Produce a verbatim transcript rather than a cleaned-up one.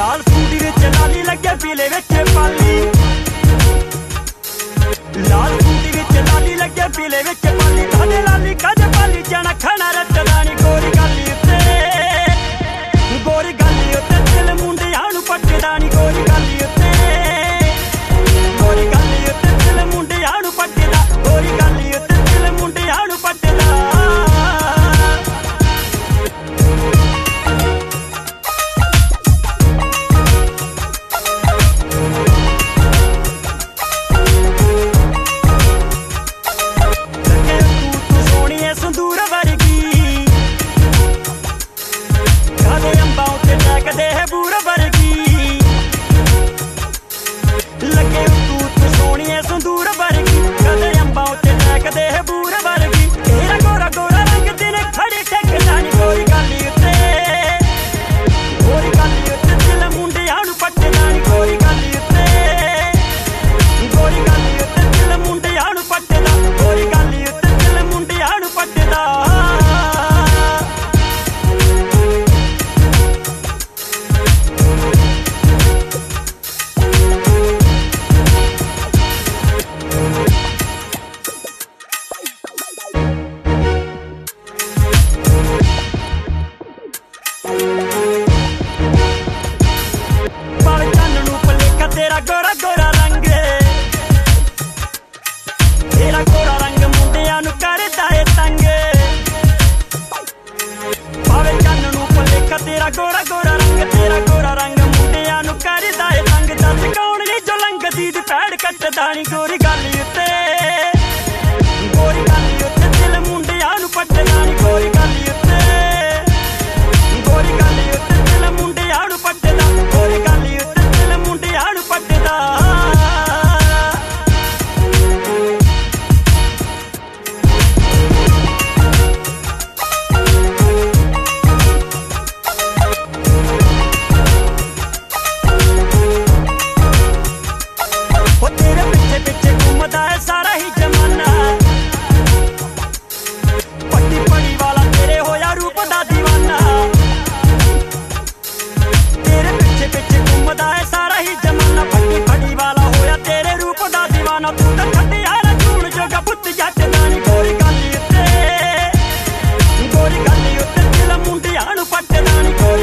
लाल suit विच लाली लगे पीले विच पाली, लाल suit विच लाली लगे पीले विच पाली, काले लाली काज पाली जाना खाना रटदानी गोरी गाली उत्ते, गोरी गाली उत्ते दिल मुंडियां नूं पटदानी गोरी गाली उत्ते, गोरी गाली उत्ते दिल मुंडियां नूं पटदा, गोरी गाली उत्ते दिल मुंडियां नूं पटदा। तेरा गोरा गोरा रंग, तेरा गोरा रंग मुंडियां नूं करदा ए तंग, भावे चन्न नूं भुलेखा तेरा गोरा गोरा रंग, तेरा गोरा रंग मुंडियां नूं करदा ए तंग। दस कौन नी जो लंघदी दी पैड़ कटदा नी गोरी गाली उत्ते, गोरी गाली उत्ते दिल मुंडियां नूं पटदा नी गोरी गाली उत्ते, गोरी गाली उत्ते दिल मुंडियां नूं पटदा, गोरी गाली उत्ते दिल मुंडियां नूं पटदा। तेरे पिछे पिछे घूमदा है सारा ही जमाना, पट्टी पड़ी वाला तेरे होया रूप दा दीवाना, तेरे पिछे पिछे घूमदा है सारा ही जमाना, पट्टी पड़ी वाला होया तेरे रूप दा दीवाना। तू तां छड्डिया ना झूण जोगा पुत्त जट दा नी गोरी गाली उत्ते, गोरी गाली उत्ते दिल मुंडियां नूं पटदा नी गोरी